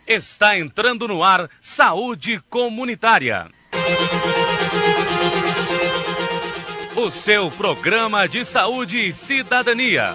Está entrando no ar Saúde Comunitária. O seu programa de saúde e cidadania.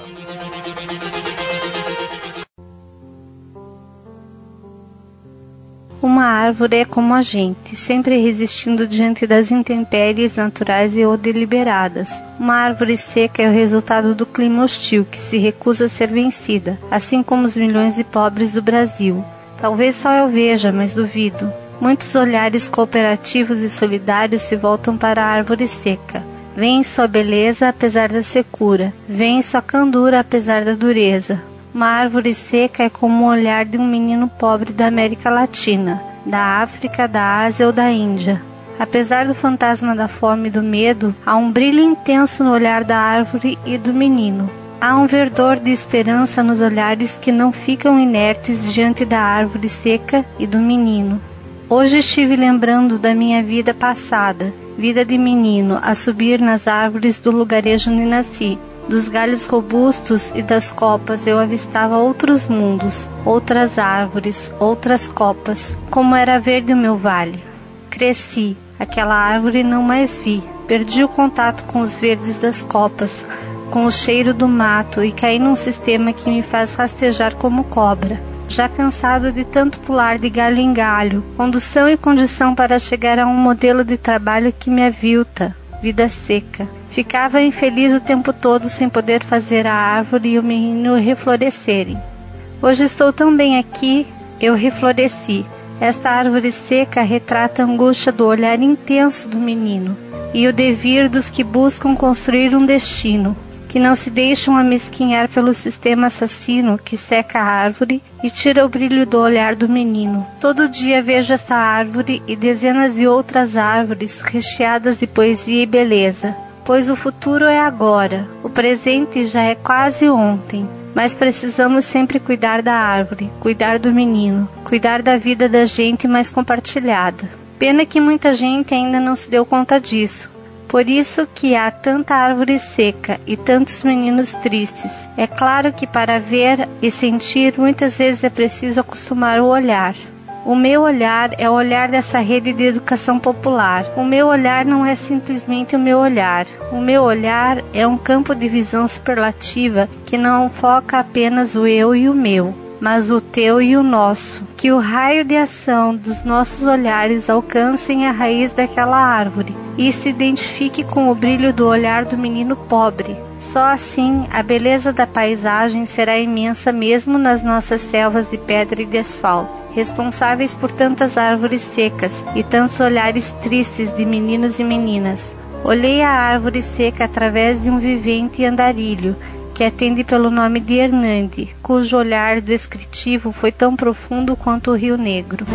Uma árvore é como a gente, sempre resistindo diante das intempéries naturais e ou deliberadas. Uma árvore seca é o resultado do clima hostil, que se recusa a ser vencida, assim como os milhões de pobres do Brasil. Talvez só eu veja, mas duvido. Muitos olhares cooperativos e solidários se voltam para a árvore seca. Vêem sua beleza apesar da secura, vêem sua candura apesar da dureza. Uma árvore seca é como o olhar de um menino pobre da América Latina, da África, da Ásia ou da Índia. Apesar do fantasma da fome e do medo, há um brilho intenso no olhar da árvore e do menino. Há um verdor de esperança nos olhares que não ficam inertes diante da árvore seca e do menino. Hoje estive lembrando da minha vida passada, vida de menino, a subir nas árvores do lugarejo onde nasci. Dos galhos robustos e das copas eu avistava outros mundos, outras árvores, outras copas, como era verde o meu vale. Cresci, aquela árvore não mais vi, perdi o contato com os verdes das copas, com o cheiro do mato e caí num sistema que me faz rastejar como cobra. Já cansado de tanto pular de galho em galho, condução e condição para chegar a um modelo de trabalho que me avilta, vida seca. Ficava infeliz o tempo todo sem poder fazer a árvore e o menino reflorescerem. Hoje estou tão bem aqui, eu refloresci. Esta árvore seca retrata a angústia do olhar intenso do menino e o devir dos que buscam construir um destino, que não se deixam amesquinhar pelo sistema assassino que seca a árvore e tira o brilho do olhar do menino. Todo dia vejo essa árvore e dezenas de outras árvores recheadas de poesia e beleza, pois o futuro é agora, o presente já é quase ontem, mas precisamos sempre cuidar da árvore, cuidar do menino, cuidar da vida da gente mais compartilhada. Pena que muita gente ainda não se deu conta disso. Por isso que há tanta árvore seca e tantos meninos tristes. É claro que para ver e sentir muitas vezes é preciso acostumar o olhar. O meu olhar é o olhar dessa rede de educação popular. O meu olhar não é simplesmente o meu olhar. O meu olhar é um campo de visão superlativa que não foca apenas o eu e o meu, mas o teu e o nosso. Que o raio de ação dos nossos olhares alcancem a raiz daquela árvore e se identifique com o brilho do olhar do menino pobre. Só assim a beleza da paisagem será imensa mesmo nas nossas selvas de pedra e de asfalto, responsáveis por tantas árvores secas e tantos olhares tristes de meninos e meninas. Olhei a árvore seca através de um vivente andarilho, que atende pelo nome de Hernande, cujo olhar descritivo foi tão profundo quanto o Rio Negro.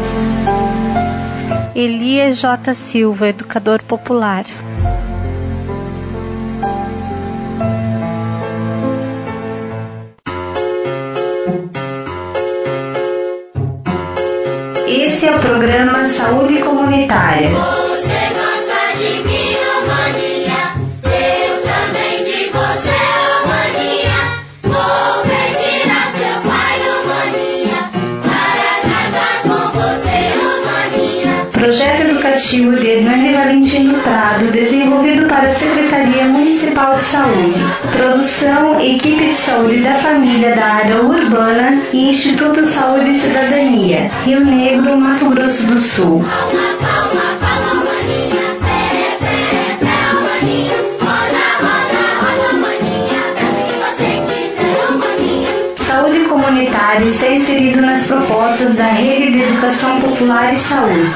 Elias J. Silva, educador popular. Esse é o programa Saúde Comunitária. Projeto educativo de Hernande Valentim do Prado, desenvolvido para a Secretaria Municipal de Saúde. Produção, equipe de saúde da família da área urbana e Instituto Saúde e Cidadania, Rio Negro, Mato Grosso do Sul. Saúde comunitária está inserido nas propostas da Rede de Educação Popular e Saúde.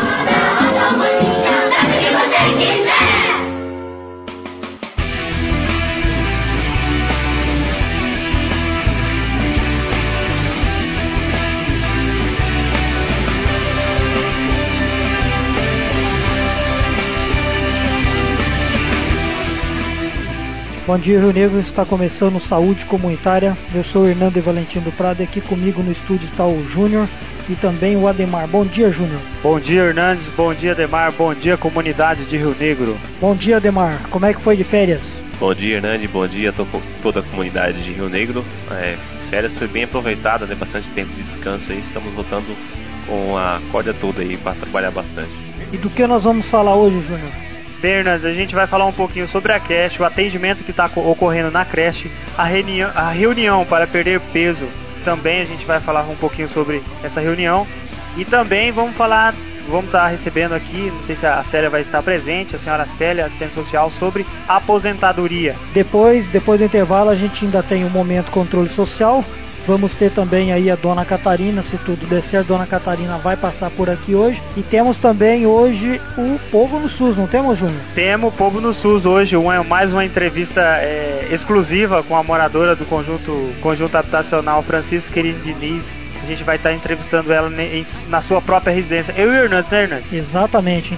Bom dia, Rio Negro, está começando Saúde Comunitária. Eu sou o Hernande Valentim do Prado e aqui comigo no estúdio está o Júnior e também o Ademar. Bom dia, Júnior. Bom dia, Hernandes. Bom dia, Ademar. Bom dia, comunidade de Rio Negro. Bom dia, Ademar. Como é que foi de férias? Bom dia, Hernande. Bom dia a toda a comunidade de Rio Negro. As férias foi bem aproveitada, né? Bastante tempo de descanso aí. Estamos voltando com a corda toda aí para trabalhar bastante. E do que nós vamos falar hoje, Júnior? Bernardo, a gente vai falar um pouquinho sobre a creche, o atendimento que está ocorrendo na creche, a reunião para perder peso. Também a gente vai falar um pouquinho sobre essa reunião. E também vamos estar recebendo aqui, não sei se a Célia vai estar presente, a senhora Célia, assistente social, sobre aposentadoria. Depois do intervalo, a gente ainda tem o momento controle social. Vamos ter também aí a Dona Catarina, se tudo der certo, Dona Catarina vai passar por aqui hoje. E temos também hoje o Povo no SUS, não temos, Júnior? Temos o Povo no SUS hoje, mais uma entrevista exclusiva com a moradora do Conjunto Habitacional Francisco Querido Diniz. A gente vai estar entrevistando ela na sua própria residência. Eu e o Hernando, né, Hernando? Exatamente.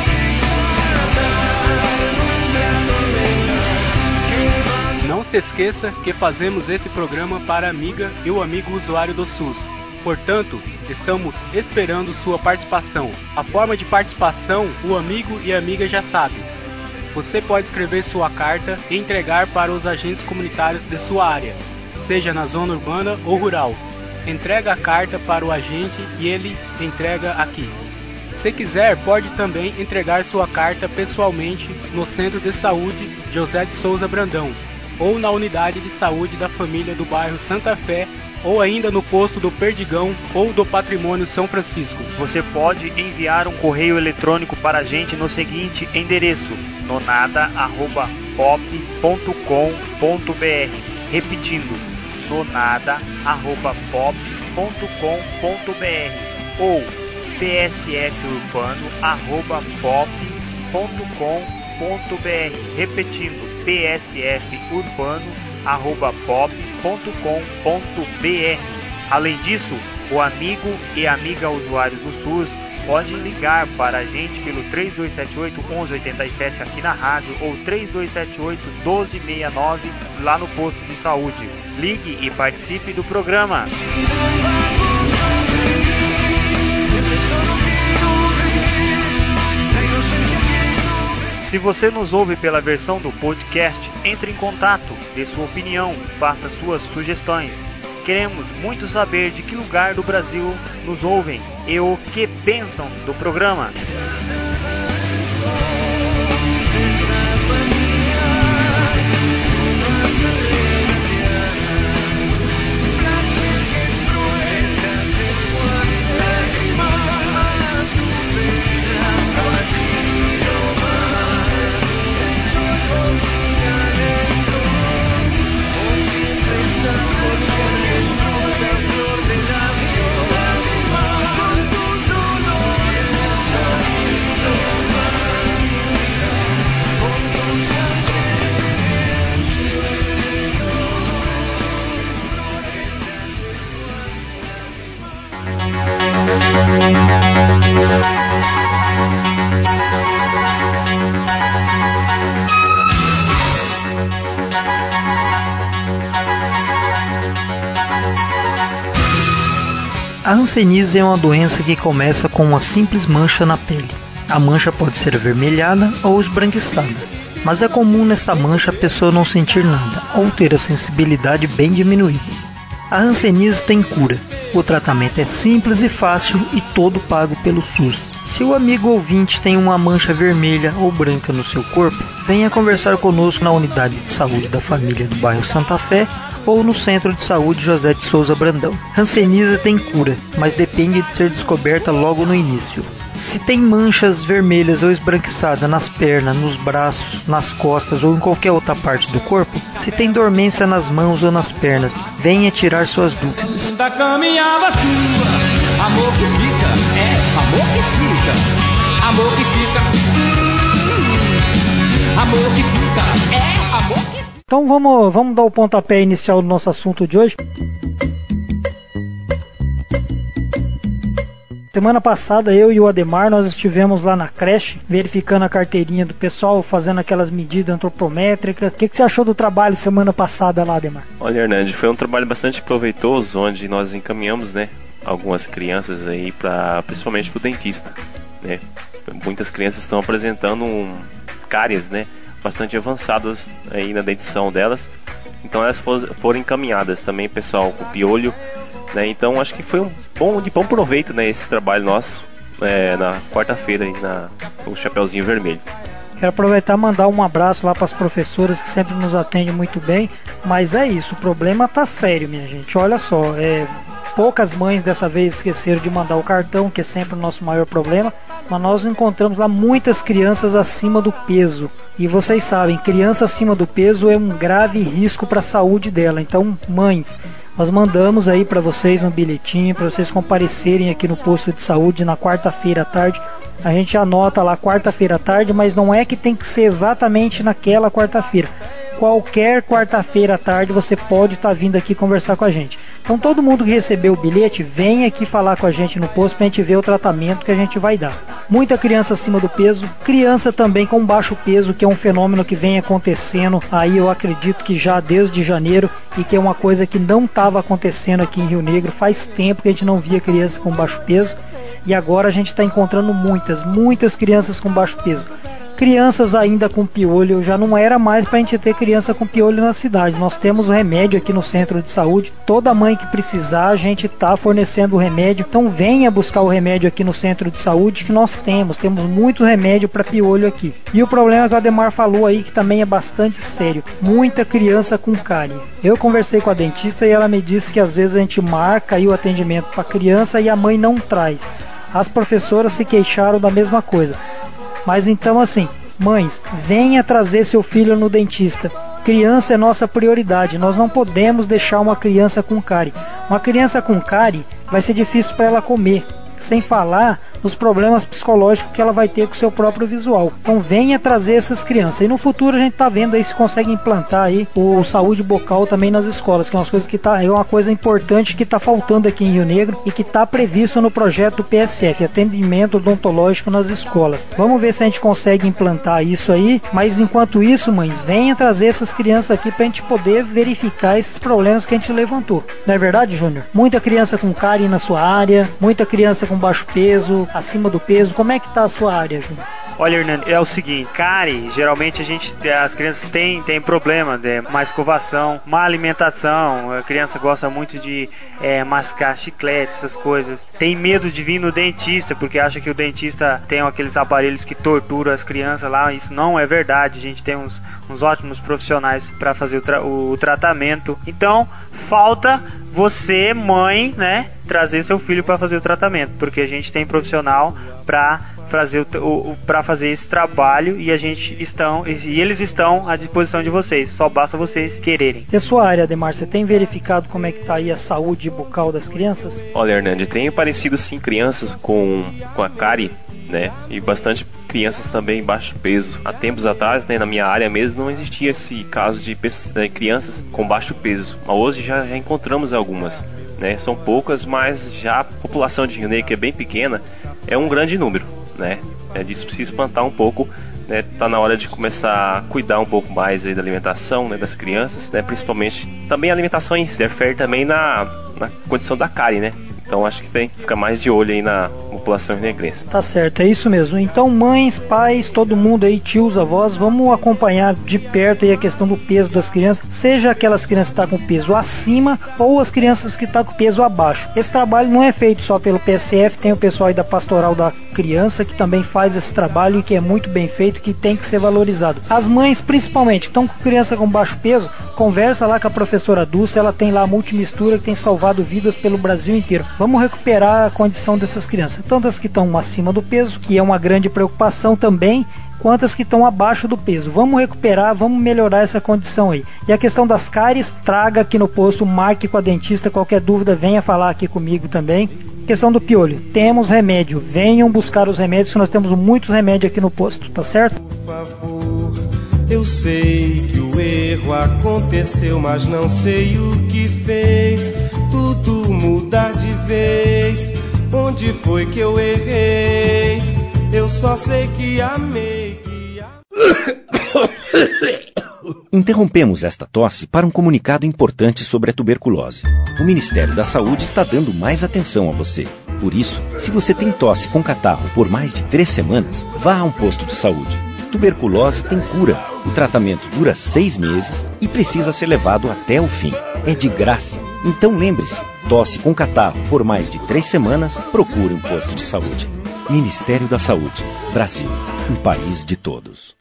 Não se esqueça que fazemos esse programa para a amiga e o amigo usuário do SUS. Portanto, estamos esperando sua participação. A forma de participação, o amigo e a amiga já sabem. Você pode escrever sua carta e entregar para os agentes comunitários de sua área, seja na zona urbana ou rural. Entrega a carta para o agente e ele entrega aqui. Se quiser, pode também entregar sua carta pessoalmente no Centro de Saúde José de Souza Brandão, ou na unidade de saúde da família do bairro Santa Fé, ou ainda no posto do Perdigão ou do Patrimônio São Francisco. Você pode enviar um correio eletrônico para a gente no seguinte endereço: nonada@pop.com.br. Repetindo, nonada@pop.com.br ou psfurbano@pop.com.br. Repetindo, psfurbano@pop.com.br. Além disso, o amigo e amiga usuário do SUS podem ligar para a gente pelo 3278-1187 aqui na rádio ou 3278-1269 lá no posto de saúde. Ligue e participe do programa. Se você nos ouve pela versão do podcast, entre em contato, dê sua opinião, faça suas sugestões. Queremos muito saber de que lugar do Brasil nos ouvem e o que pensam do programa. A hanseníase é uma doença que começa com uma simples mancha na pele. A mancha pode ser avermelhada ou esbranquiçada, mas é comum nesta mancha a pessoa não sentir nada ou ter a sensibilidade bem diminuída. A hanseníase tem cura. O tratamento é simples e fácil e todo pago pelo SUS. Se o amigo ouvinte tem uma mancha vermelha ou branca no seu corpo, venha conversar conosco na unidade de saúde da família do bairro Santa Fé ou no Centro de Saúde José de Souza Brandão. Hanseníase tem cura, mas depende de ser descoberta logo no início. Se tem manchas vermelhas ou esbranquiçadas nas pernas, nos braços, nas costas ou em qualquer outra parte do corpo, se tem dormência nas mãos ou nas pernas, venha tirar suas dúvidas. Da caminhava sua, amor que fica, amor que fica, amor que fica, amor que fica, amor que fica. Então vamos dar o pontapé inicial do nosso assunto de hoje. Semana passada eu e o Ademar nós estivemos lá na creche verificando a carteirinha do pessoal, fazendo aquelas medidas antropométricas. O que você achou do trabalho semana passada lá, Ademar? Olha, Hernandes, foi um trabalho bastante proveitoso, onde nós encaminhamos, algumas crianças aí principalmente para o dentista, Muitas crianças estão apresentando cáries, bastante avançadas aí na dentição delas. Então elas foram encaminhadas também, pessoal, com piolho, Então acho que foi de bom proveito, né, esse trabalho nosso na quarta-feira aí no Chapeuzinho Vermelho. Quero aproveitar e mandar um abraço lá para as professoras que sempre nos atendem muito bem, mas é isso, o problema tá sério, minha gente. Olha só, poucas mães dessa vez esqueceram de mandar o cartão, que é sempre o nosso maior problema, mas nós encontramos lá muitas crianças acima do peso. E vocês sabem, criança acima do peso é um grave risco para a saúde dela. Então, mães, nós mandamos aí para vocês um bilhetinho para vocês comparecerem aqui no posto de saúde na quarta-feira à tarde. A gente anota lá quarta-feira à tarde, mas não é que tem que ser exatamente naquela quarta-feira. Qualquer quarta-feira à tarde você pode estar vindo aqui conversar com a gente. Então todo mundo que recebeu o bilhete, vem aqui falar com a gente no posto pra gente ver o tratamento que a gente vai dar. Muita criança acima do peso, criança também com baixo peso, que é um fenômeno que vem acontecendo aí, eu acredito que já desde janeiro, e que é uma coisa que não estava acontecendo aqui em Rio Negro. Faz tempo que a gente não via criança com baixo peso, e agora a gente está encontrando muitas crianças com baixo peso. Crianças ainda com piolho, já não era mais para a gente ter criança com piolho na cidade. Nós temos remédio aqui no centro de saúde. Toda mãe que precisar, a gente está fornecendo o remédio. Então venha buscar o remédio aqui no centro de saúde que nós temos. Temos muito remédio para piolho aqui. E o problema que o Ademar falou aí, que também é bastante sério. Muita criança com cárie. Eu conversei com a dentista e ela me disse que às vezes a gente marca aí o atendimento para a criança e a mãe não traz. As professoras se queixaram da mesma coisa. Mas então assim, mães, venha trazer seu filho no dentista. Criança é nossa prioridade, nós não podemos deixar uma criança com cárie. Uma criança com cárie vai ser difícil para ela comer, sem falar nos problemas psicológicos que ela vai ter com o seu próprio visual. Então venha trazer essas crianças. E no futuro a gente tá vendo aí se consegue implantar aí o saúde bucal também nas escolas, que é uma coisa que é uma coisa importante que tá faltando aqui em Rio Negro e que tá previsto no projeto do PSF, atendimento odontológico nas escolas. Vamos ver se a gente consegue implantar isso aí, mas enquanto isso, mães, venha trazer essas crianças aqui pra gente poder verificar esses problemas que a gente levantou. Não é verdade, Júnior? Muita criança com cárie na sua área, muita criança com baixo peso, acima do peso. Como é que tá a sua área, Júnior? Olha, Hernando, é o seguinte, cárie, geralmente as crianças têm problema de má escovação, má alimentação, a criança gosta muito de mascar chiclete, essas coisas. Tem medo de vir no dentista, porque acha que o dentista tem aqueles aparelhos que torturam as crianças lá. Isso não é verdade, a gente tem uns ótimos profissionais para fazer o tratamento. Então, falta você, mãe, né, trazer seu filho para fazer o tratamento, porque a gente tem profissional para fazer esse trabalho e eles estão à disposição de vocês. Só basta vocês quererem. E a sua área, Ademar, você tem verificado como é que tá aí a saúde bucal das crianças? Olha, Hernando, tem aparecido sim crianças com a cárie, né? E bastante crianças também em baixo peso. Há tempos atrás, né, na minha área mesmo, não existia esse caso de crianças com baixo peso. Mas hoje já encontramos algumas, né? São poucas, mas já a população de Rio Negro, que é bem pequena, é um grande número, né? Disso precisa espantar um pouco, né? Tá na hora de começar a cuidar um pouco mais aí da alimentação, né, das crianças, né? Principalmente também a alimentação interfere também na condição da cárie, né? Então acho que tem que ficar mais de olho aí na população rio-negrense. Tá certo, é isso mesmo. Então mães, pais, todo mundo aí, tios, avós, vamos acompanhar de perto aí a questão do peso das crianças, seja aquelas crianças que estão com peso acima ou as crianças que estão com peso abaixo. Esse trabalho não é feito só pelo PSF, tem o pessoal aí da Pastoral da Criança que também faz esse trabalho e que é muito bem feito, que tem que ser valorizado. As mães, principalmente, que estão com criança com baixo peso, conversa lá com a professora Dulce, ela tem lá a multimistura que tem salvado vidas pelo Brasil inteiro. Vamos recuperar a condição dessas crianças, tanto as que estão acima do peso, que é uma grande preocupação também, quanto as que estão abaixo do peso. Vamos recuperar, vamos melhorar essa condição aí. E a questão das cáries, traga aqui no posto, marque com a dentista, qualquer dúvida venha falar aqui comigo também. Questão do piolho, temos remédio, venham buscar os remédios, que nós temos muitos remédios aqui no posto, tá certo? Por favor, eu sei que o erro aconteceu, mas não sei o que fez tudo mudar de vez. Onde foi que eu errei? Eu só sei que amei. Interrompemos esta tosse para um comunicado importante sobre a tuberculose. O Ministério da Saúde está dando mais atenção a você. Por isso, se você tem tosse com catarro por mais de 3 semanas, vá a um posto de saúde. Tuberculose tem cura. O tratamento dura 6 meses e precisa ser levado até o fim. É de graça. Então lembre-se, tosse com catarro por mais de 3 semanas, procure um posto de saúde. Ministério da Saúde. Brasil. Um país de todos.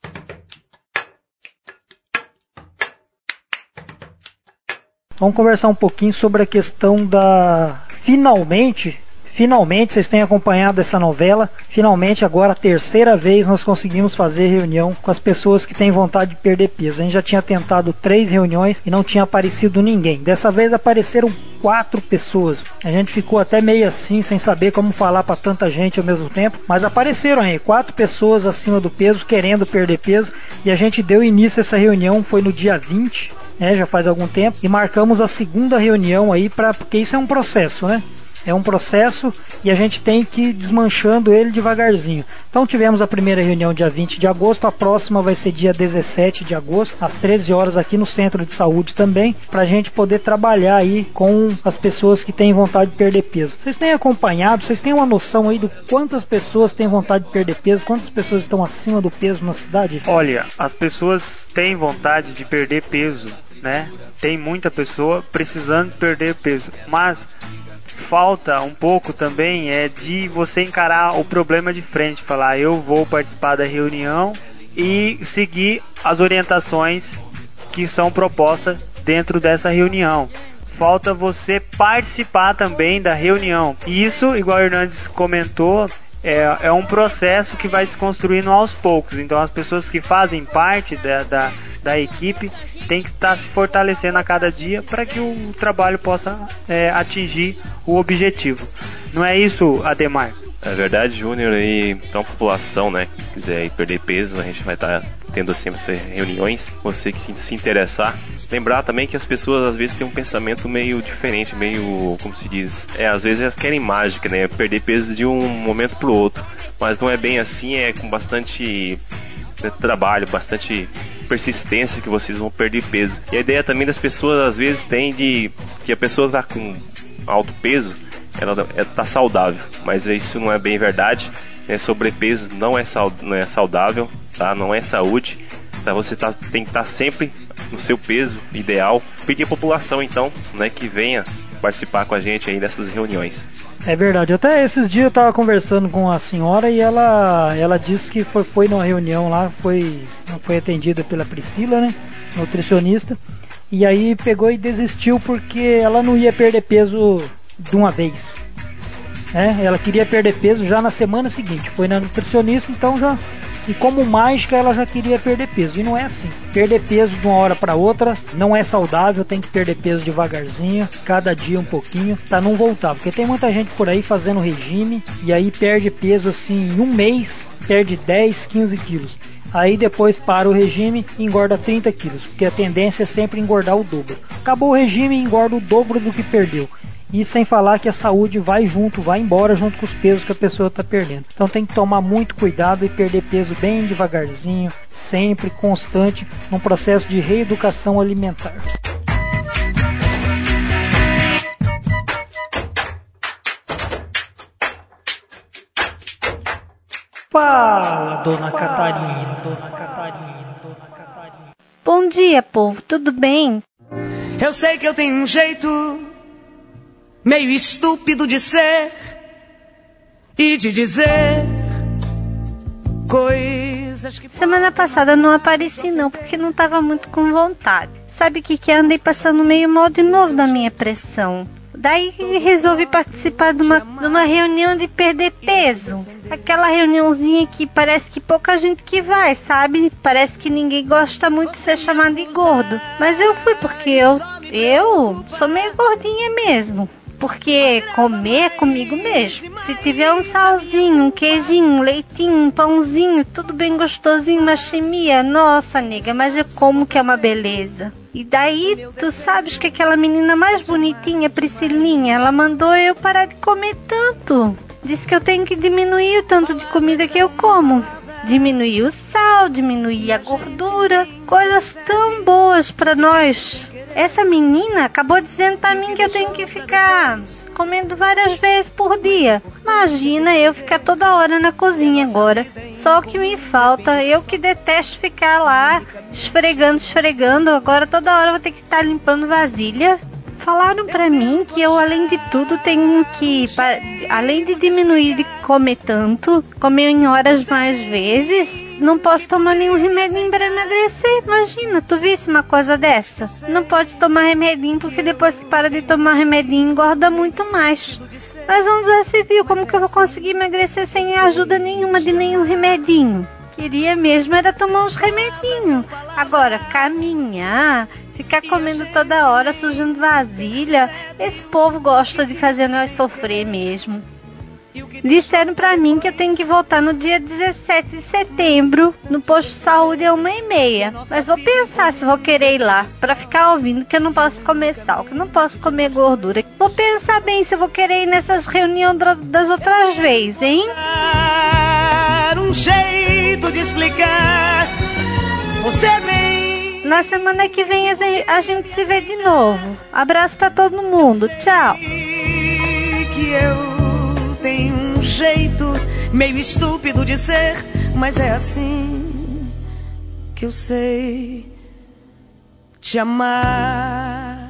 Vamos conversar um pouquinho sobre a questão da... Finalmente, vocês têm acompanhado essa novela. Finalmente, agora a terceira vez nós conseguimos fazer reunião com as pessoas que têm vontade de perder peso. A gente já tinha tentado 3 reuniões e não tinha aparecido ninguém. Dessa vez apareceram 4 pessoas. A gente ficou até meio assim, sem saber como falar para tanta gente ao mesmo tempo. Mas apareceram aí 4 pessoas acima do peso, querendo perder peso. E a gente deu início a essa reunião, foi no dia 20, já faz algum tempo. E marcamos a segunda reunião aí, porque isso é um processo, né? É um processo e a gente tem que ir desmanchando ele devagarzinho. Então tivemos a primeira reunião dia 20 de agosto, a próxima vai ser dia 17 de agosto, às 13 horas aqui no Centro de Saúde também, para a gente poder trabalhar aí com as pessoas que têm vontade de perder peso. Vocês têm acompanhado, vocês têm uma noção aí de quantas pessoas têm vontade de perder peso, quantas pessoas estão acima do peso na cidade? Olha, as pessoas têm vontade de perder peso, né? Tem muita pessoa precisando perder peso, mas falta um pouco também de você encarar o problema de frente, falar eu vou participar da reunião e seguir as orientações que são propostas dentro dessa reunião. Falta você participar também da reunião. E isso, igual o Hernandes comentou, é um processo que vai se construindo aos poucos. Então as pessoas que fazem parte da equipe tem que estar se fortalecendo a cada dia para que o trabalho possa atingir o objetivo. Não é isso, Ademar? É verdade, Júnior, e então a população, né, que quiser ir perder peso, a gente vai estar tendo sempre essas reuniões. Você que se interessar, lembrar também que as pessoas às vezes têm um pensamento meio diferente, meio, como se diz, às vezes elas querem mágica, né, perder peso de um momento pro outro, mas não é bem assim, é com bastante trabalho, bastante persistência que vocês vão perder peso. E a ideia também das pessoas às vezes tem de que a pessoa está com alto peso, ela está saudável, mas isso não é bem verdade, né? Sobrepeso não é saudável, tá? Não é saúde, tá? Você tem que estar sempre no seu peso ideal. Pedir à população então, né, que venha participar com a gente aí dessas reuniões. É verdade, até esses dias eu estava conversando com a senhora e ela disse que foi numa reunião lá, foi atendida pela Priscila, né, nutricionista, e aí pegou e desistiu porque ela não ia perder peso de uma vez, né? Ela queria perder peso já na semana seguinte, foi na nutricionista, então já... E como mágica ela já queria perder peso. E não é assim. Perder peso de uma hora para outra não é saudável. Tem que perder peso devagarzinho, cada dia um pouquinho, para não voltar. Porque tem muita gente por aí fazendo regime e aí perde peso assim em um mês, perde 10, 15 quilos. Aí depois para o regime e engorda 30 quilos. Porque a tendência é sempre engordar o dobro. Acabou o regime e engorda o dobro do que perdeu. E sem falar que a saúde vai embora junto com os pesos que a pessoa está perdendo. Então tem que tomar muito cuidado e perder peso bem devagarzinho, sempre, constante, num processo de reeducação alimentar. Fala, Dona Catarina. Bom dia, povo, tudo bem? Eu sei que eu tenho um jeito meio estúpido de ser e de dizer coisas que... Semana passada não apareci não, porque não estava muito com vontade. Sabe o que andei passando meio mal de novo da minha pressão. Daí resolvi participar de uma reunião de perder peso. Aquela reuniãozinha que parece que pouca gente que vai, sabe? Parece que ninguém gosta muito de ser chamado de gordo. Mas eu fui porque eu sou meio gordinha mesmo. Porque comer é comigo mesmo. Se tiver um salzinho, um queijinho, um leitinho, um pãozinho, tudo bem gostosinho, uma chimia, nossa, nega, mas eu como que é uma beleza. E daí, tu sabes que aquela menina mais bonitinha, Priscilinha, ela mandou eu parar de comer tanto. Disse que eu tenho que diminuir o tanto de comida que eu como. Diminuir o sal, diminuir a gordura, coisas tão boas pra nós. Essa menina acabou dizendo pra mim que eu tenho que ficar comendo várias vezes por dia. Imagina eu ficar toda hora na cozinha agora. Só que me falta, eu que detesto ficar lá esfregando. Agora toda hora eu vou ter que estar limpando vasilha. Falaram pra mim que eu, além de tudo, tenho que, além de diminuir de comer tanto, comer em horas mais vezes, não posso tomar nenhum remedinho pra emagrecer. Imagina, tu visse uma coisa dessa? Não pode tomar remedinho, porque depois que para de tomar remedinho, engorda muito mais. Mas onde já se viu como que eu vou conseguir emagrecer sem ajuda nenhuma de nenhum remedinho? Queria mesmo era tomar uns remedinhos. Agora, caminhar, ficar comendo toda hora, sujando vasilha, esse povo gosta de fazer nós sofrer mesmo. Disseram pra mim que eu tenho que voltar no dia 17 de setembro, no posto de saúde às 1h30. Mas vou pensar se vou querer ir lá, pra ficar ouvindo que eu não posso comer sal, que eu não posso comer gordura. Vou pensar bem se eu vou querer ir nessas reuniões das outras vezes, hein? Um jeito de explicar. Você vem. Na semana que vem a gente se vê de novo. Abraço pra todo mundo. Tchau. Que eu tenho um jeito meio estúpido de ser, mas é assim que eu sei te amar.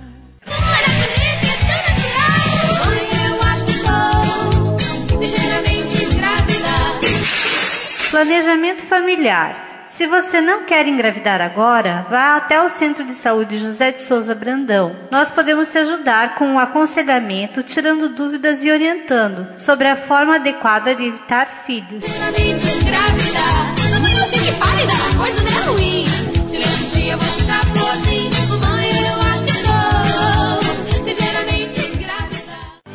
Planejamento familiar. Se você não quer engravidar agora, vá até o Centro de Saúde José de Souza Brandão. Nós podemos te ajudar com um aconselhamento, tirando dúvidas e orientando sobre a forma adequada de evitar filhos. Mamãe, não fique pálida, a coisa não é ruim. Se lembra um dia você já for assim. Mamãe, eu acho que estou ligeiramente grávida.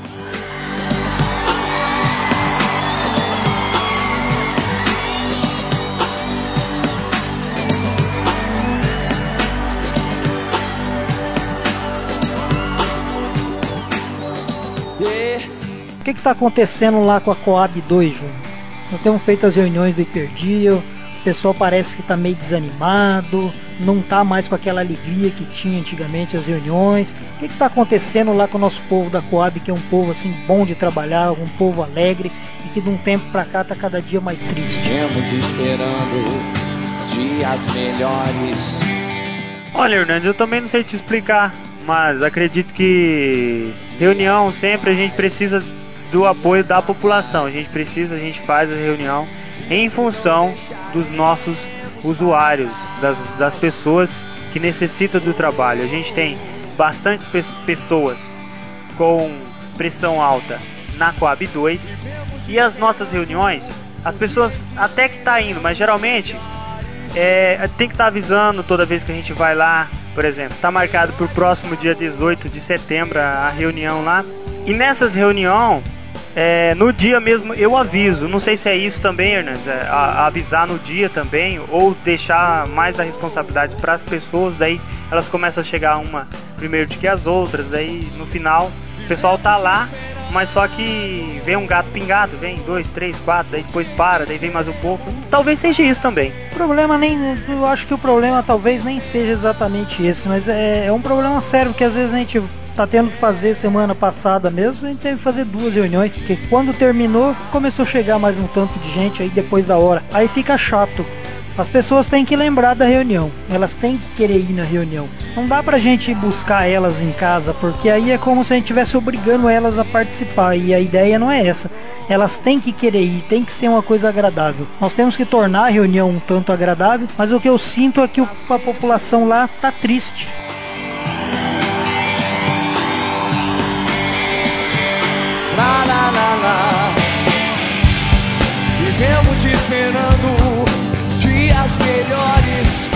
O que está acontecendo lá com a Coab 2, Júnior? Nós temos feito as reuniões do Hiperdia, o pessoal parece que está meio desanimado, não está mais com aquela alegria que tinha antigamente as reuniões. O que está acontecendo lá com o nosso povo da Coab, que é um povo assim bom de trabalhar, um povo alegre e que de um tempo para cá está cada dia mais triste? Estamos esperando dias melhores. Olha, Hernandes, eu também não sei te explicar, mas acredito que reunião sempre a gente precisa do apoio da população. A gente faz a reunião em função dos nossos usuários, das pessoas que necessitam do trabalho. A gente tem bastante pessoas com pressão alta na Coab 2 e as nossas reuniões, as pessoas até que tá indo, mas geralmente tem que estar avisando toda vez que a gente vai lá. Por exemplo, está marcado para o próximo dia 18 de setembro a reunião lá. E nessas reuniões, no dia mesmo eu aviso. Não sei se é isso também, Hernandes, avisar no dia também, ou deixar mais a responsabilidade para as pessoas. Daí elas começam a chegar uma primeiro do que as outras. Daí no final o pessoal tá lá, mas só que vem um gato pingado, vem 2, 3, 4, daí depois para, daí vem mais um pouco. Talvez seja isso também. Eu acho que o problema talvez nem seja exatamente esse, mas é um problema sério que às vezes a gente tá tendo que fazer. Semana passada mesmo a gente teve que fazer 2 reuniões, porque quando terminou começou a chegar mais um tanto de gente aí depois da hora, aí fica chato. As pessoas têm que lembrar da reunião, elas têm que querer ir na reunião. Não dá pra gente buscar elas em casa, porque aí é como se a gente estivesse obrigando elas a participar, e a ideia não é essa. Elas têm que querer ir, tem que ser uma coisa agradável. Nós temos que tornar a reunião um tanto agradável, mas o que eu sinto é que a população lá tá triste. Lá, lá, lá, lá. Vivemos esperando dias melhores.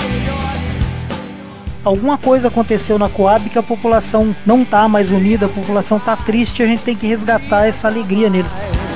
Alguma coisa aconteceu na Coab que a população não tá mais unida, a população tá triste, a gente tem que resgatar essa alegria neles.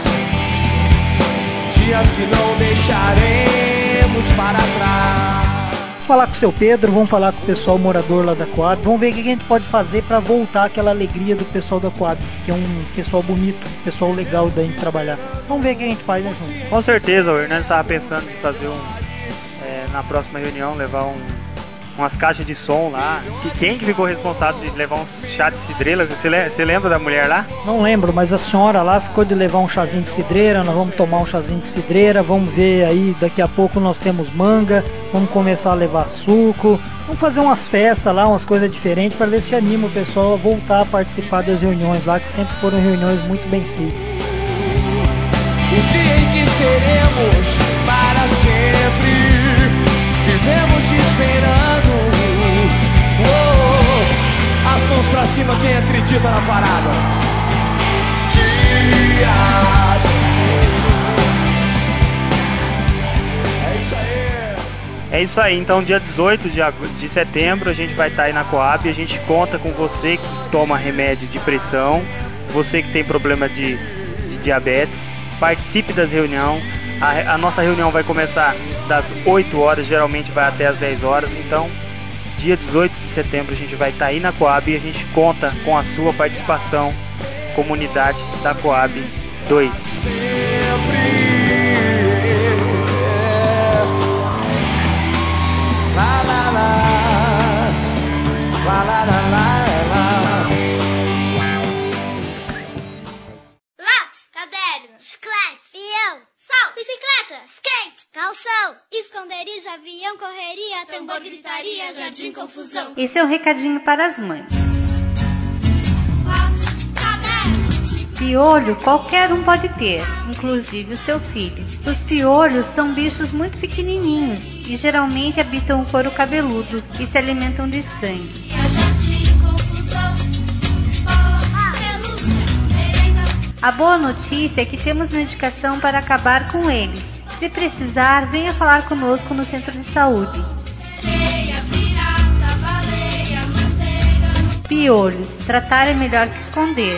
Dias que não deixaremos para trás. Vamos falar com o seu Pedro, vamos falar com o pessoal morador lá da Coab, vamos ver o que a gente pode fazer para voltar aquela alegria do pessoal da Coab, que é um pessoal bonito, um pessoal legal da gente trabalhar. Vamos ver o que a gente faz, né, João? Com certeza, o Hernandes estava pensando em fazer na próxima reunião, levar umas caixas de som lá. E quem que ficou responsável de levar um chá de cidreira? Você lembra da mulher lá? Não lembro, mas a senhora lá ficou de levar um chazinho de cidreira. Nós vamos tomar um chazinho de cidreira, vamos ver aí, daqui a pouco nós temos manga, vamos começar a levar suco, vamos fazer umas festas lá, umas coisas diferentes para ver se anima o pessoal a voltar a participar das reuniões lá, que sempre foram reuniões muito bem feitas. O dia em que seremos para sempre, vivemos te esperando. Oh, as mãos pra cima, quem acredita na parada. Dias. É isso aí, então dia 18 de setembro a gente vai estar aí na Coab. A gente conta com você que toma remédio de pressão, você que tem problema de diabetes. Participe das reuniões. A nossa reunião vai começar das 8 horas, geralmente vai até as 10 horas. Então, dia 18 de setembro a gente vai estar aí na Coab e a gente conta com a sua participação. Comunidade da Coab 2. La la la, la la la la. Bicicleta, skate, calção, esconderijo, avião, correria, tambor, gritaria, jardim, confusão. Esse é um recadinho para as mães. Piolho qualquer um pode ter, inclusive o seu filho. Os piolhos são bichos muito pequenininhos e geralmente habitam o couro cabeludo e se alimentam de sangue. A boa notícia é que temos medicação para acabar com eles. Se precisar, venha falar conosco no centro de saúde. Piolhos, tratar é melhor que esconder.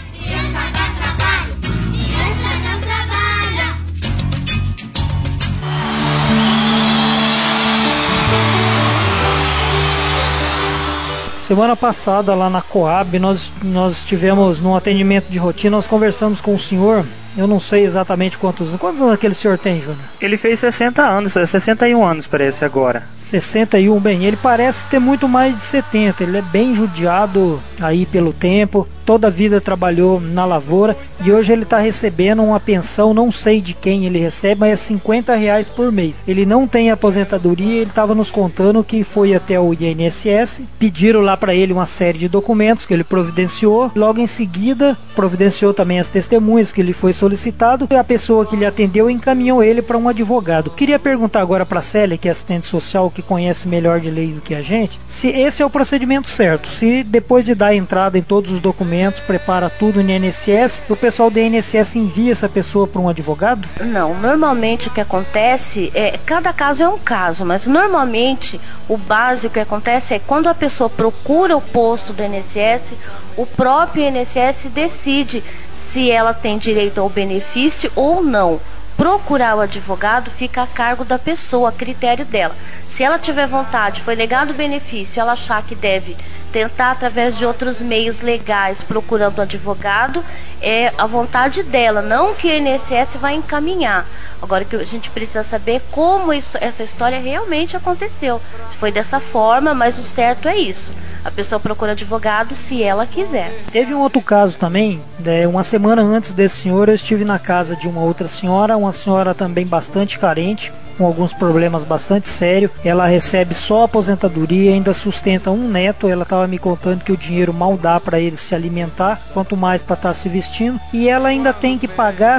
Semana passada lá na Coab nós estivemos num atendimento de rotina, nós conversamos com o senhor. Eu não sei exatamente quantos anos aquele senhor tem, Júnior? Ele fez 60 anos, 61 anos parece agora. 61, bem, ele parece ter muito mais de 70, ele é bem judiado aí pelo tempo, toda a vida trabalhou na lavoura e hoje ele está recebendo uma pensão, não sei de quem ele recebe, mas é R$50 por mês. Ele não tem aposentadoria, ele estava nos contando que foi até o INSS, pediram lá para ele uma série de documentos que ele providenciou, logo em seguida providenciou também as testemunhas que ele foi solicitado e a pessoa que lhe atendeu encaminhou ele para um advogado. Queria perguntar agora para a Célia, que é assistente social, que conhece melhor de lei do que a gente, se esse é o procedimento certo, se depois de dar a entrada em todos os documentos, prepara tudo no INSS, o pessoal do INSS envia essa pessoa para um advogado? Não, normalmente o que acontece é, cada caso é um caso, mas normalmente o básico que acontece é quando a pessoa procura o posto do INSS, o próprio INSS decide se ela tem direito ao benefício ou não. Procurar o advogado fica a cargo da pessoa, a critério dela. Se ela tiver vontade, foi negado o benefício, ela achar que deve tentar através de outros meios legais procurando um advogado, é a vontade dela, não que o INSS vai encaminhar. Agora que a gente precisa saber como essa história realmente aconteceu. Se foi dessa forma, mas o certo é isso. A pessoa procura advogado se ela quiser. Teve um outro caso também, uma semana antes desse senhor, eu estive na casa de uma outra senhora, uma senhora também bastante carente, com alguns problemas bastante sérios. Ela recebe só aposentadoria, ainda sustenta um neto. Ela estava me contando que o dinheiro mal dá para ele se alimentar, quanto mais para estar se vestindo. E ela ainda tem que pagar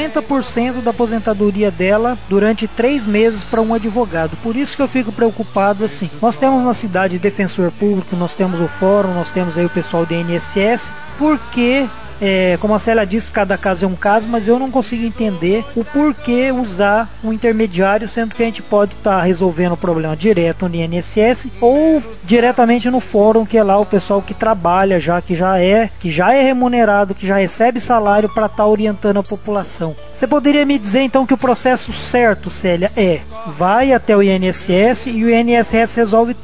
50% da aposentadoria dela durante 3 meses para um advogado. Por isso que eu fico preocupado assim. Nós temos na cidade defensor público, nós temos o fórum, nós temos aí o pessoal do INSS, porque... como a Célia disse, cada caso é um caso, mas eu não consigo entender o porquê usar um intermediário, sendo que a gente pode estar resolvendo o problema direto no INSS ou diretamente no fórum, que é lá o pessoal que trabalha já, que já é remunerado, que já recebe salário para estar orientando a população. Você poderia me dizer então que o processo certo, Célia, vai até o INSS e o INSS resolve tudo?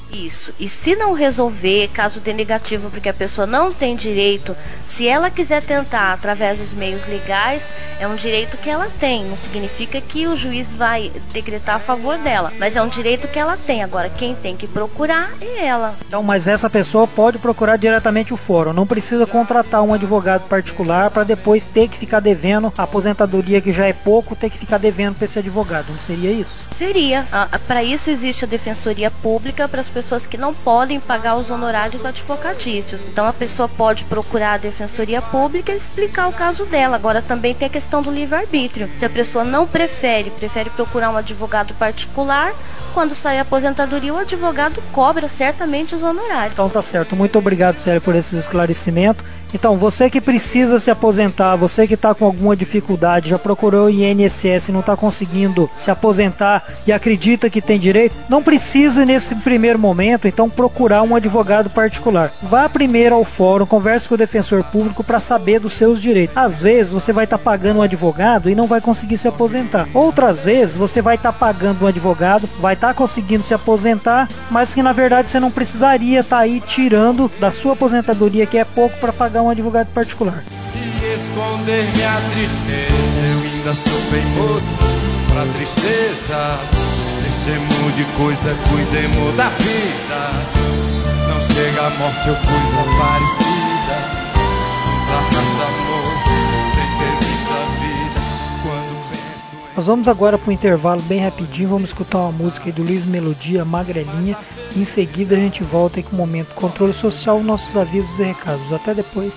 Isso. E se não resolver, caso dê negativo porque a pessoa não tem direito, se ela quiser tentar através dos meios legais, é um direito que ela tem. Não significa que o juiz vai decretar a favor dela, mas é um direito que ela tem. Agora, quem tem que procurar é ela. Então, mas essa pessoa pode procurar diretamente o fórum. Não precisa contratar um advogado particular para depois ter que ficar devendo a aposentadoria, que já é pouco, ter que ficar devendo para esse advogado. Não seria isso? Seria. Para isso existe a Defensoria Pública para as pessoas que não podem pagar os honorários advocatícios. Então a pessoa pode procurar a Defensoria Pública e explicar o caso dela. Agora também tem a questão do livre-arbítrio. Se a pessoa não prefere procurar um advogado particular, quando sai a aposentadoria, o advogado cobra certamente os honorários. Então tá certo. Muito obrigado, Célia, por esses esclarecimentos. Então, você que precisa se aposentar, você que está com alguma dificuldade, já procurou o INSS e não está conseguindo se aposentar e acredita que tem direito, não precisa nesse primeiro momento, então, procurar um advogado particular. Vá primeiro ao fórum, converse com o defensor público para saber dos seus direitos. Às vezes, você vai estar pagando um advogado e não vai conseguir se aposentar. Outras vezes, você vai estar pagando um advogado, vai estar conseguindo se aposentar, mas que na verdade você não precisaria estar aí tirando da sua aposentadoria, que é pouco, para pagar um advogado particular. E esconder minha tristeza, eu ainda sou bem moço pra tristeza. Deixemos de coisa, cuidemos da vida. Não chega a morte ou coisa parecida. Nos arrasta-amor sem ter visto a vida. Quando penso em... Nós vamos agora para um intervalo bem rapidinho, vamos escutar uma música aí do Luiz Melodia, Magrelinha. Em seguida a gente volta aí com o momento controle social, nossos avisos e recados. Até depois.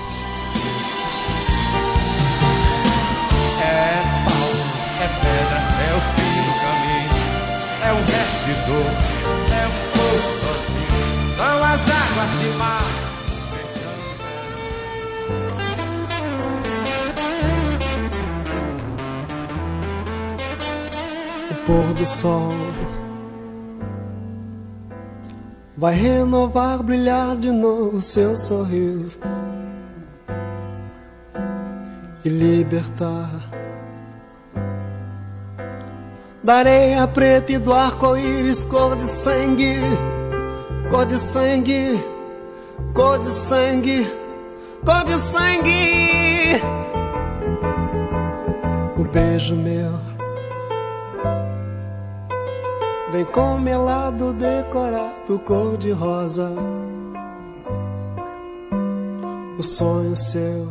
É pau, é pedra, é o fim do caminho, é um resto de dor, é um povo sozinho, são as águas de mar. O pôr do sol vai renovar, brilhar de novo seu sorriso e libertar da areia preta e do arco-íris, cor de sangue, cor de sangue, cor de sangue, cor de sangue. O beijo meu vem com melado decorado, cor de rosa. O sonho seu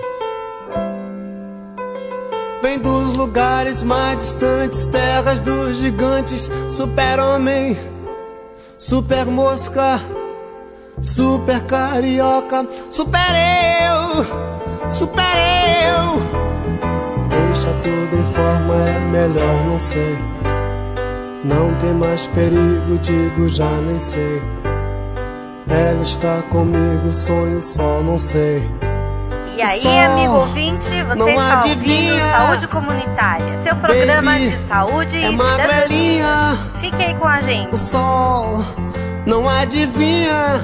vem dos lugares mais distantes, terras dos gigantes. Super-homem, super mosca, super carioca, super eu, super eu. Deixa tudo em forma, é melhor não ser. Não tem mais perigo, digo já nem sei. Ela está comigo, sonho só não sei. E aí, amigo ouvinte, você está ouvindo Saúde Comunitária, seu programa de saúde e cidadania. Fique aí com a gente. O sol não adivinha,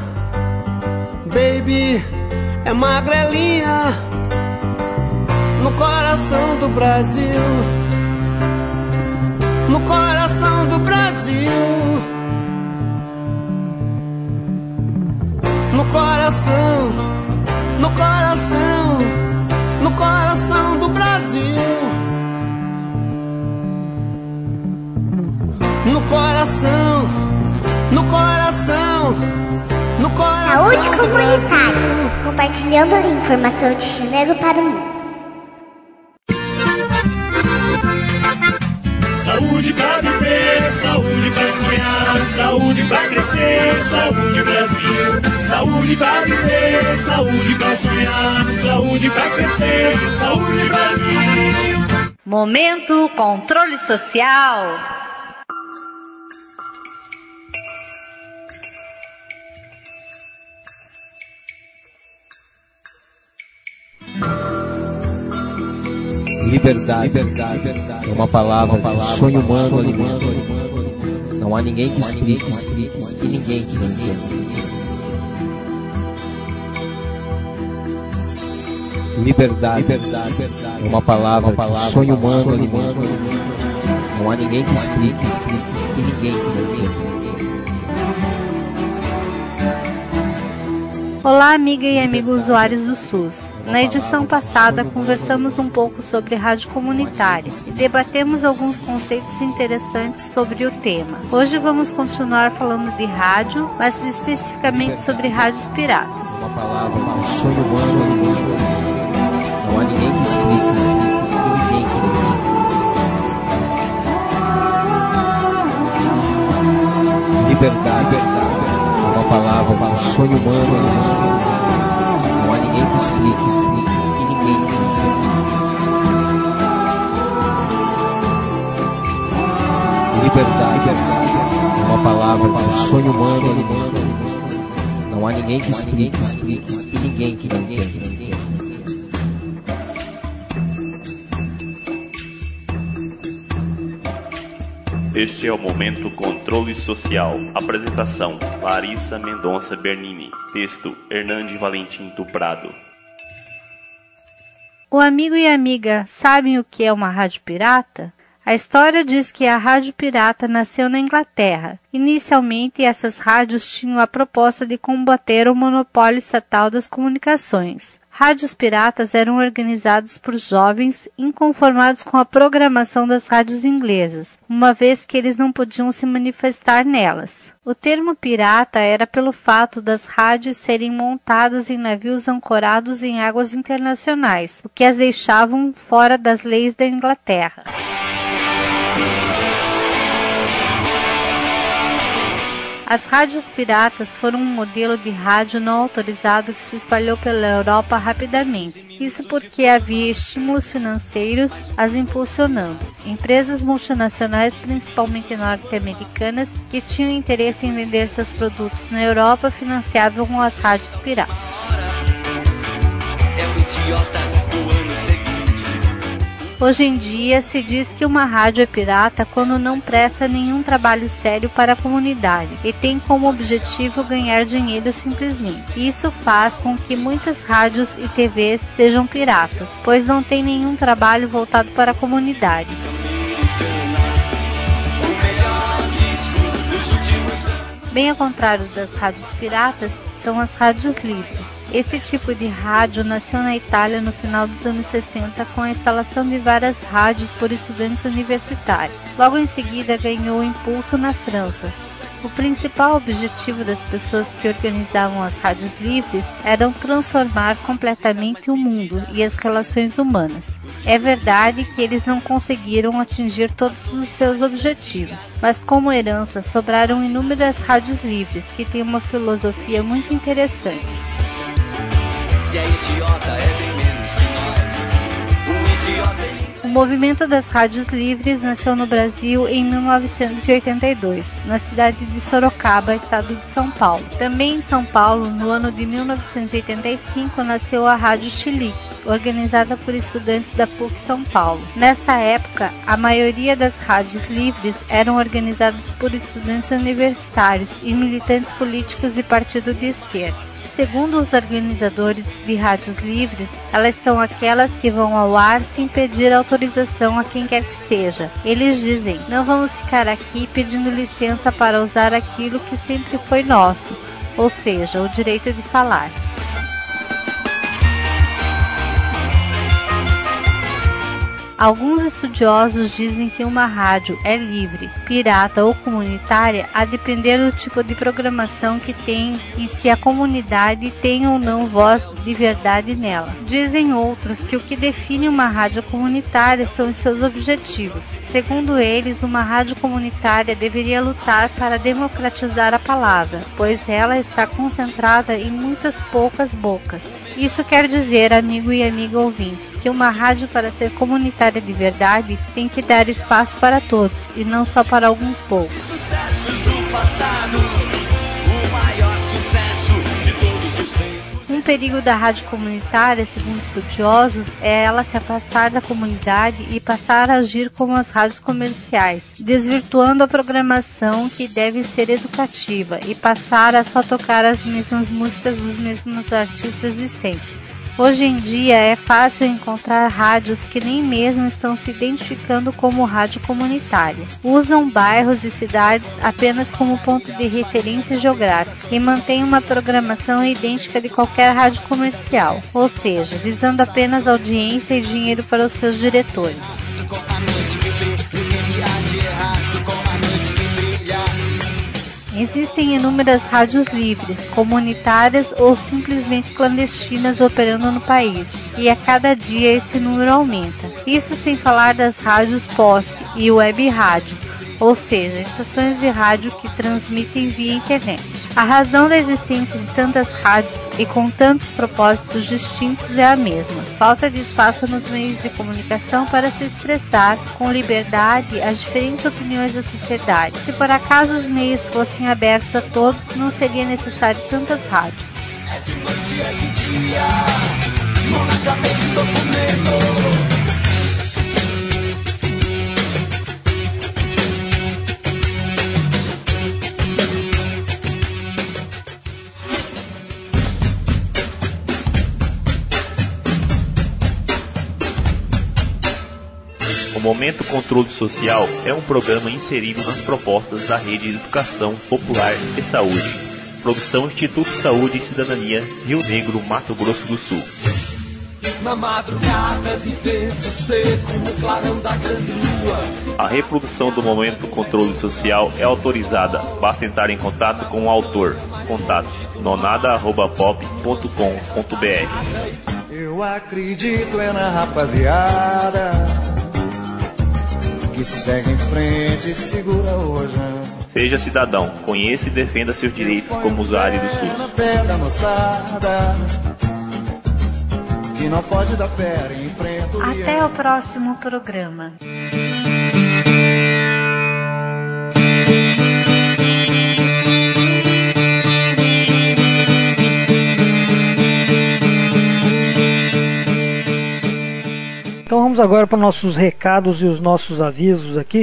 baby, é magrelinha. No coração do Brasil, no coração do Brasil, no coração, no coração, no coração do Brasil, no coração, no coração, no coração. Saúde comunitária, compartilhando a informação de gênero para o mundo. Saúde pra viver, saúde pra sonhar, saúde pra crescer, saúde Brasil. Saúde pra viver, saúde pra sonhar, saúde pra crescer, saúde Brasil. Momento controle social. Liberdade, é uma palavra, sonho humano, alimento. Não há ninguém que explique e ninguém que não entenda. Liberdade, é uma palavra, sonho humano, alimento. Não há ninguém que explique e ninguém que não entenda. Olá, amiga e amigo usuários do SUS. Na edição passada, conversamos um pouco sobre rádio comunitária e debatemos alguns conceitos interessantes sobre o tema. Hoje vamos continuar falando de rádio, mas especificamente sobre rádios piratas. Uma palavra, um sonho humano, não há ninguém que explique, ninguém que liberdade, uma palavra, um sonho humano, não há ninguém que explique, e ninguém que liberdade, uma palavra, um sonho humano, não há ninguém que explique, e ninguém que não entende. Este é o Momento Controle Social. Apresentação: Larissa Mendonça Bernini. Texto: Hernande Valentim Tuprado. O amigo e a amiga sabem o que é uma rádio pirata? A história diz que a rádio pirata nasceu na Inglaterra. Inicialmente, essas rádios tinham a proposta de combater o monopólio estatal das comunicações. Rádios piratas eram organizadas por jovens inconformados com a programação das rádios inglesas, uma vez que eles não podiam se manifestar nelas. O termo pirata era pelo fato das rádios serem montadas em navios ancorados em águas internacionais, o que as deixavam fora das leis da Inglaterra. As rádios piratas foram um modelo de rádio não autorizado que se espalhou pela Europa rapidamente. Isso porque havia estímulos financeiros as impulsionando. Empresas multinacionais, principalmente norte-americanas, que tinham interesse em vender seus produtos na Europa, financiavam as rádios piratas. Hoje em dia, se diz que uma rádio é pirata quando não presta nenhum trabalho sério para a comunidade e tem como objetivo ganhar dinheiro simplesmente. Isso faz com que muitas rádios e TVs sejam piratas, pois não tem nenhum trabalho voltado para a comunidade. Bem ao contrário das rádios piratas, são as rádios livres. Esse tipo de rádio nasceu na Itália no final dos anos 60 com a instalação de várias rádios por estudantes universitários. Logo em seguida ganhou impulso na França. O principal objetivo das pessoas que organizavam as rádios livres era transformar completamente o mundo e as relações humanas. É verdade que eles não conseguiram atingir todos os seus objetivos, mas como herança sobraram inúmeras rádios livres que têm uma filosofia muito interessante. Se é idiota, é bem menos que nós. O idiota O movimento das rádios livres nasceu no Brasil em 1982, na cidade de Sorocaba, estado de São Paulo. Também em São Paulo, no ano de 1985, nasceu a Rádio Chilique, organizada por estudantes da PUC São Paulo. Nesta época, a maioria das rádios livres eram organizadas por estudantes universitários e militantes políticos de partido de esquerda. Segundo os organizadores de rádios livres, elas são aquelas que vão ao ar sem pedir autorização a quem quer que seja. Eles dizem: não vamos ficar aqui pedindo licença para usar aquilo que sempre foi nosso, ou seja, o direito de falar. Alguns estudiosos dizem que uma rádio é livre, pirata ou comunitária a depender do tipo de programação que tem e se a comunidade tem ou não voz de verdade nela. Dizem outros que o que define uma rádio comunitária são os seus objetivos. Segundo eles, uma rádio comunitária deveria lutar para democratizar a palavra, pois ela está concentrada em muitas poucas bocas. Isso quer dizer, amigo e amiga ouvinte, que uma rádio, para ser comunitária de verdade, tem que dar espaço para todos e não só para alguns poucos. Um perigo da rádio comunitária, segundo estudiosos, é ela se afastar da comunidade e passar a agir como as rádios comerciais, desvirtuando a programação que deve ser educativa e passar a só tocar as mesmas músicas dos mesmos artistas de sempre. Hoje em dia é fácil encontrar rádios que nem mesmo estão se identificando como rádio comunitária. Usam bairros e cidades apenas como ponto de referência geográfica e mantêm uma programação idêntica de qualquer rádio comercial, ou seja, visando apenas audiência e dinheiro para os seus diretores. Existem inúmeras rádios livres, comunitárias ou simplesmente clandestinas operando no país, e a cada dia esse número aumenta. Isso sem falar das rádios poste e web rádio, ou seja, estações de rádio que transmitem via internet. A razão da existência de tantas rádios e com tantos propósitos distintos é a mesma: falta de espaço nos meios de comunicação para se expressar com liberdade as diferentes opiniões da sociedade. Se por acaso os meios fossem abertos a todos, não seria necessário tantas rádios. É de noite, é de dia, mão na cabeça e documento. O Momento Controle Social é um programa inserido nas propostas da Rede de Educação Popular e Saúde. Produção Instituto Saúde e Cidadania, Rio Negro, Mato Grosso do Sul. Na madrugada de vento seco, no clarão da grande lua. A reprodução do Momento Controle Social é autorizada. Basta entrar em contato com o autor. Contato nonada@pop.com.br. Eu acredito na rapaziada que segue em frente e segura hoje. Seja cidadão, conheça e defenda seus direitos como usuário do SUS. Na pé da moçada que não foge da fera e enfrenta o Até o próximo programa. Então vamos agora para os nossos recados e os nossos avisos aqui.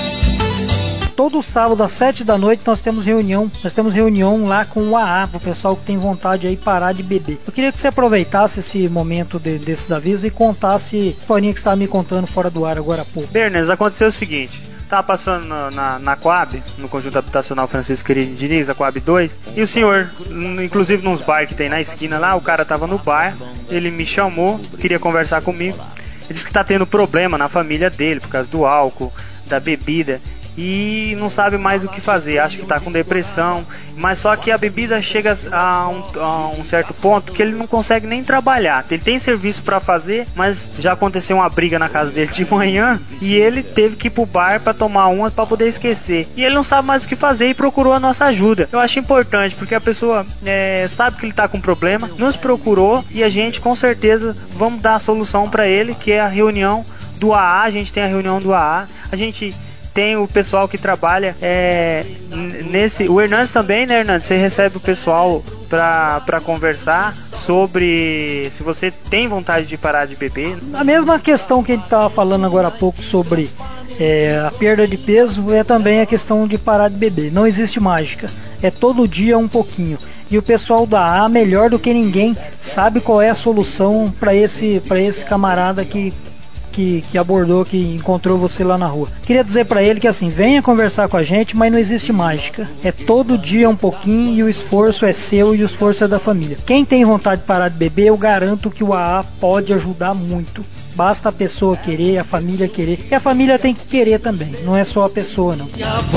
Todo sábado às 7 da noite nós temos reunião lá com o AA, para o pessoal que tem vontade aí parar de beber. Eu queria que você aproveitasse esse momento desses avisos e contasse a historinha que você estava me contando fora do ar agora há pouco. Bernes, aconteceu o seguinte: estava passando na Coab, no Conjunto Habitacional Francisco Querido Diniz, a Coab 2, e o senhor, inclusive nos bar que tem na esquina lá, o cara estava no bar, ele me chamou, queria conversar comigo. Ele disse que está tendo problema na família dele por causa do álcool, da bebida, e não sabe mais o que fazer, acha que está com depressão, mas só que a bebida chega a um certo ponto que ele não consegue nem trabalhar. Ele tem serviço para fazer, mas já aconteceu uma briga na casa dele de manhã e ele teve que ir pro bar para tomar uma para poder esquecer, e ele não sabe mais o que fazer e procurou a nossa ajuda. Eu acho importante porque a pessoa sabe que ele está com problema, nos procurou e a gente com certeza vamos dar a solução para ele, que é a reunião do AA. A gente tem a reunião do AA, a gente tem o pessoal que trabalha o Hernandes também, né, Hernandes? Você recebe o pessoal para conversar sobre se você tem vontade de parar de beber. A mesma questão que a gente estava falando agora há pouco sobre a perda de peso é também a questão de parar de beber. Não existe mágica, é todo dia um pouquinho. E o pessoal da AA, melhor do que ninguém, sabe qual é a solução para esse camarada que abordou, que encontrou você lá na rua. Queria dizer pra ele que assim, venha conversar com a gente, mas não existe mágica. É todo dia um pouquinho e o esforço é seu e o esforço é da família. Quem tem vontade de parar de beber, eu garanto que o AA pode ajudar muito. Basta a pessoa querer, a família querer. E a família tem que querer também, não é só a pessoa, não.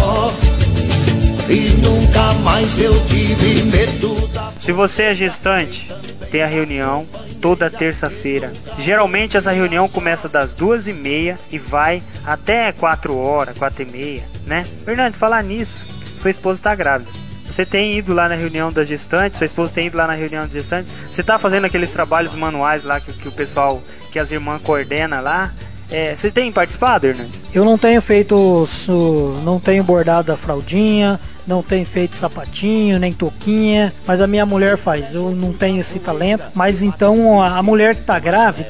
E nunca mais eu tive medo da... Se você é gestante, tem a reunião toda terça-feira. Geralmente essa reunião começa das 2h30 e vai até 4 horas, 4h30, né? Fernando, falar nisso, sua esposa está grávida. Você tem ido lá na reunião da gestante, sua esposa tem ido lá na reunião da gestante, você está fazendo aqueles trabalhos manuais lá que o pessoal, que as irmãs coordenam lá. Você tem participado, Hernandes? Eu não tenho feito, não tenho bordado a fraldinha, não tenho feito sapatinho, nem touquinha, mas a minha mulher faz. Eu não tenho esse talento, mas então a mulher que está grávida,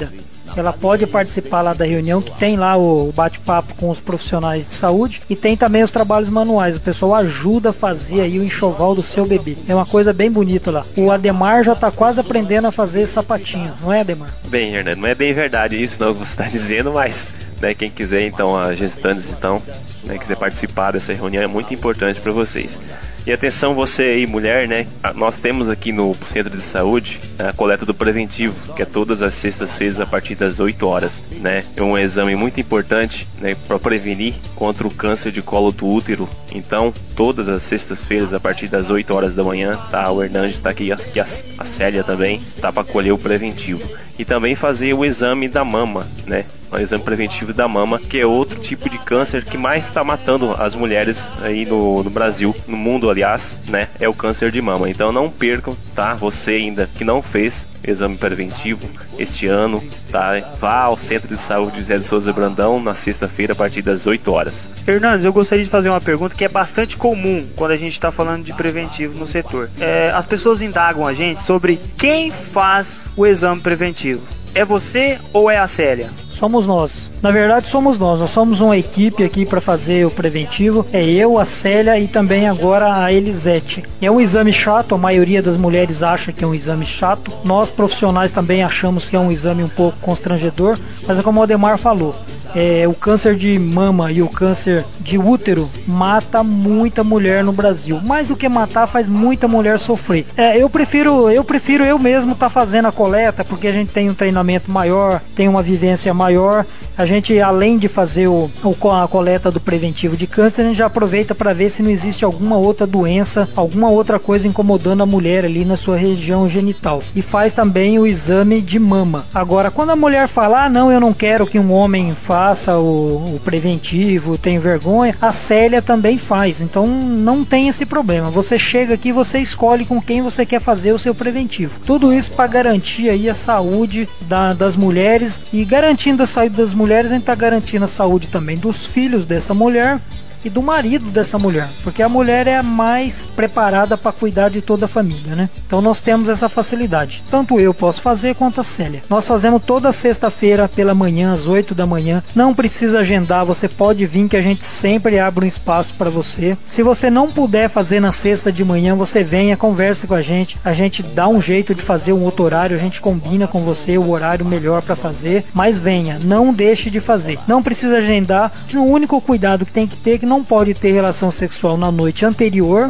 ela pode participar lá da reunião, que tem lá o bate-papo com os profissionais de saúde, e tem também os trabalhos manuais. O pessoal ajuda a fazer aí o enxoval do seu bebê. É uma coisa bem bonita lá. O Ademar já tá quase aprendendo a fazer sapatinho, não é, Ademar? Bem, Hernando, não é bem verdade isso não que você está dizendo, mas né, quem quiser, então, as gestantes, então, né, quiser participar dessa reunião, é muito importante para vocês. E atenção, você aí, mulher, né? Nós temos aqui no Centro de Saúde a coleta do preventivo, que é todas as sextas-feiras a partir das 8 horas, né? É um exame muito importante, né, para prevenir contra o câncer de colo do útero. Então, todas as sextas-feiras a partir das 8 horas da manhã, tá? O Hernandes tá aqui, a Célia também, tá para colher o preventivo. E também fazer o exame da mama, né? O exame preventivo da mama, que é outro tipo de câncer que mais está matando as mulheres aí no Brasil, no mundo, aliás, né? É o câncer de mama. Então não percam, tá? Você ainda que não fez exame preventivo este ano, tá? Vá ao Centro de Saúde José de Souza Brandão na sexta-feira a partir das 8 horas. Fernandes, eu gostaria de fazer uma pergunta que é bastante comum quando a gente está falando de preventivo no setor. As pessoas indagam a gente sobre quem faz o exame preventivo. É você ou é a Célia? Somos nós. Na verdade, somos nós. Nós somos uma equipe aqui para fazer o preventivo. É eu, a Célia e também agora a Elisete. É um exame chato, a maioria das mulheres acha que é um exame chato. Nós, profissionais, também achamos que é um exame um pouco constrangedor. Mas é como o Ademar falou. O câncer de mama e o câncer de útero mata muita mulher no Brasil. Mais do que matar, faz muita mulher sofrer. Eu prefiro eu mesmo estar fazendo a coleta, porque a gente tem um treinamento maior, tem uma vivência maior. A gente, além de fazer a coleta do preventivo de câncer, a gente já aproveita para ver se não existe alguma outra doença, alguma outra coisa incomodando a mulher ali na sua região genital. E faz também o exame de mama. Agora, quando a mulher fala, não, eu não quero que um homem faça o preventivo, tenho vergonha, a Célia também faz. Então não tem esse problema. Você chega aqui, você escolhe com quem você quer fazer o seu preventivo. Tudo isso para garantir aí a saúde das mulheres, e garantindo a saúde das mulheres, a gente está garantindo a saúde também dos filhos dessa mulher e do marido dessa mulher, porque a mulher é a mais preparada para cuidar de toda a família, né? Então nós temos essa facilidade. Tanto eu posso fazer quanto a Célia. Nós fazemos toda sexta-feira pela manhã, às 8 da manhã. Não precisa agendar, você pode vir que a gente sempre abre um espaço para você. Se você não puder fazer na sexta de manhã, você venha, converse com a gente dá um jeito de fazer um outro horário, a gente combina com você o horário melhor para fazer, mas venha, não deixe de fazer. Não precisa agendar. O único cuidado que tem que ter é que não pode ter relação sexual na noite anterior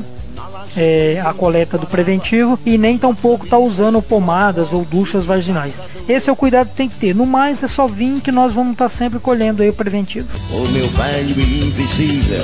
à coleta do preventivo, e nem tampouco tá usando pomadas ou duchas vaginais. Esse é o cuidado que tem que ter. No mais, é só vir que nós vamos estar sempre colhendo aí o preventivo. O meu velho e invisível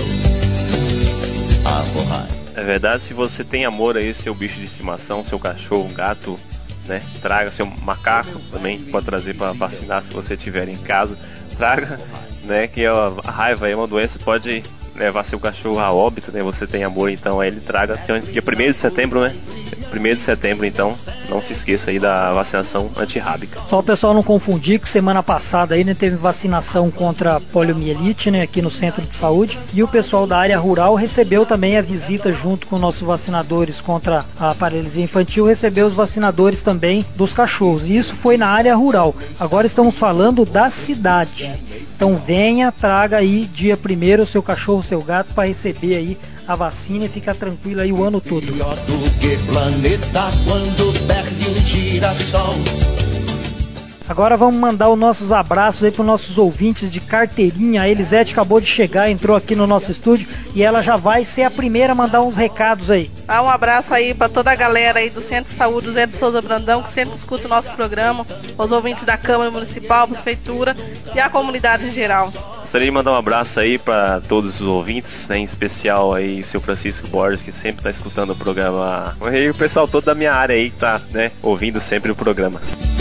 É verdade, se você tem amor aí, seu bicho de estimação, seu cachorro, gato, né? Traga seu macaco também, pode trazer para vacinar se você tiver em casa. Traga, né? Que a raiva é uma doença, pode levar seu cachorro a óbito, né? Você tem amor, então aí ele traga dia 1º de setembro, né? 1º de setembro, então não se esqueça aí da vacinação antirrábica. Só o pessoal não confundir que semana passada aí, né, teve vacinação contra a poliomielite, né, aqui no Centro de Saúde, e o pessoal da área rural recebeu também a visita junto com nossos vacinadores contra a paralisia infantil, recebeu os vacinadores também dos cachorros, e isso foi na área rural. Agora estamos falando da cidade. Então venha, traga aí dia 1º o seu cachorro, o seu gato, para receber aí a vacina e ficar tranquilo aí o ano todo. Melhor do que planeta quando perde um girassol. Agora vamos mandar os nossos abraços aí para os nossos ouvintes de carteirinha. A Elisete acabou de chegar, entrou aqui no nosso estúdio e ela já vai ser a primeira a mandar uns recados aí. Um abraço aí para toda a galera aí do Centro de Saúde José de Souza Brandão, que sempre escuta o nosso programa, os ouvintes da Câmara Municipal, Prefeitura e a comunidade em geral. Gostaria de mandar um abraço aí para todos os ouvintes, né, em especial aí o seu Francisco Borges, que sempre está escutando o programa, e o pessoal todo da minha área aí que tá, né, ouvindo sempre o programa.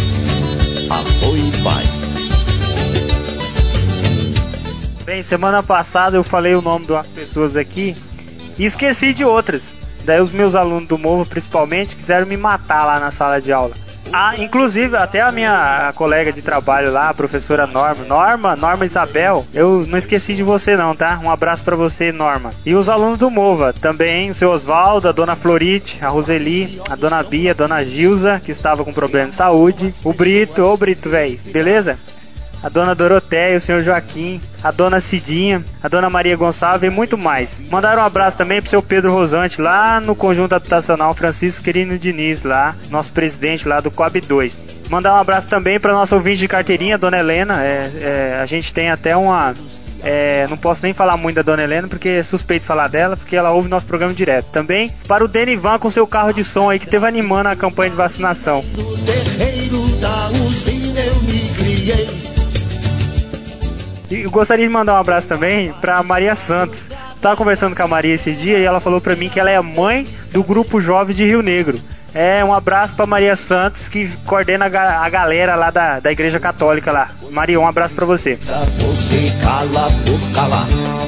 Bem, semana passada eu falei o nome de umas pessoas aqui e esqueci de outras. Daí os meus alunos do Morro, principalmente, quiseram me matar lá na sala de aula. Inclusive, até a minha colega de trabalho lá, a professora Norma Isabel, eu não esqueci de você não, tá? Um abraço pra você, Norma. E os alunos do MOVA, também o seu Osvaldo, a dona Florite, a Roseli, a dona Bia, a dona Gilza, que estava com problema de saúde, o Brito, velho, beleza? A dona Doroteia, o senhor Joaquim, a dona Cidinha, a dona Maria Gonçalves e muito mais. Mandaram um abraço também pro seu Pedro Rosante, lá no Conjunto Habitacional Francisco Quirino Diniz, lá, nosso presidente lá do COB 2. Mandar um abraço também para nossa ouvinte de carteirinha, dona Helena. A gente tem até uma... não posso nem falar muito da dona Helena, porque é suspeito falar dela, porque ela ouve nosso programa direto. Também para o Denivan com seu carro de som aí, que teve animando a campanha de vacinação. No terreiro da usina eu me criei. E eu gostaria de mandar um abraço também pra Maria Santos. Tava conversando com a Maria esse dia e ela falou pra mim que ela é a mãe do Grupo Jovem de Rio Negro. Um abraço pra Maria Santos, que coordena a galera lá da Igreja Católica lá. Maria, um abraço pra você. Você cala por calar.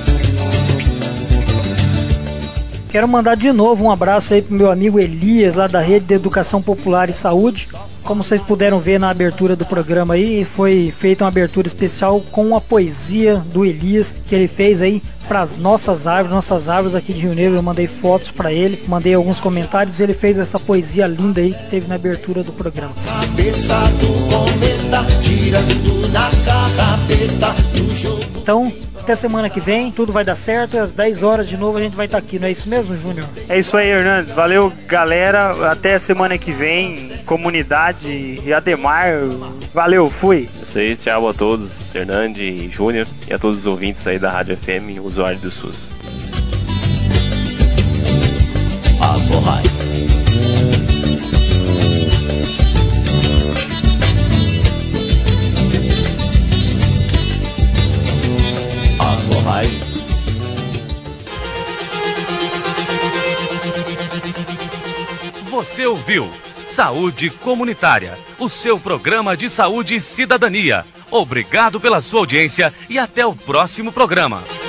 Quero mandar de novo um abraço aí pro meu amigo Elias, lá da Rede de Educação Popular e Saúde. Como vocês puderam ver na abertura do programa aí, foi feita uma abertura especial com a poesia do Elias, que ele fez aí para as nossas árvores aqui de Rio Negro. Eu mandei fotos para ele, mandei alguns comentários, ele fez essa poesia linda aí que teve na abertura do programa. Cabeça do cometa, girando na carrapeta do jogo. Então, até semana que vem, tudo vai dar certo, e às 10 horas de novo a gente vai estar aqui, não é isso mesmo, Júnior? É isso aí, Hernandes, valeu galera, até semana que vem, comunidade e Ademar, valeu, fui. Isso aí, tchau a todos, Hernandes e Júnior, e a todos os ouvintes aí da Rádio FM, usuário do SUS. Você ouviu Saúde Comunitária, o seu programa de saúde e cidadania. Obrigado pela sua audiência e até o próximo programa.